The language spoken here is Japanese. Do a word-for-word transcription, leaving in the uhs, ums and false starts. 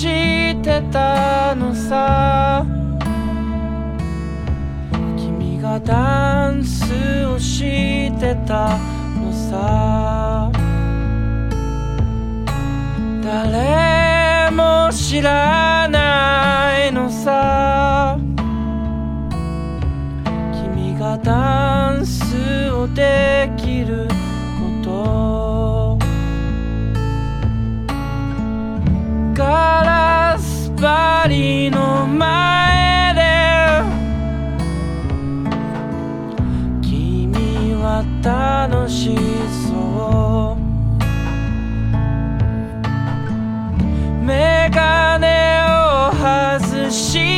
してたのさ。君がダンスをしてたのさ。誰も知らないのさ。君がダンスをできること。ガラス張りの前で君は楽しそう。メガネを外し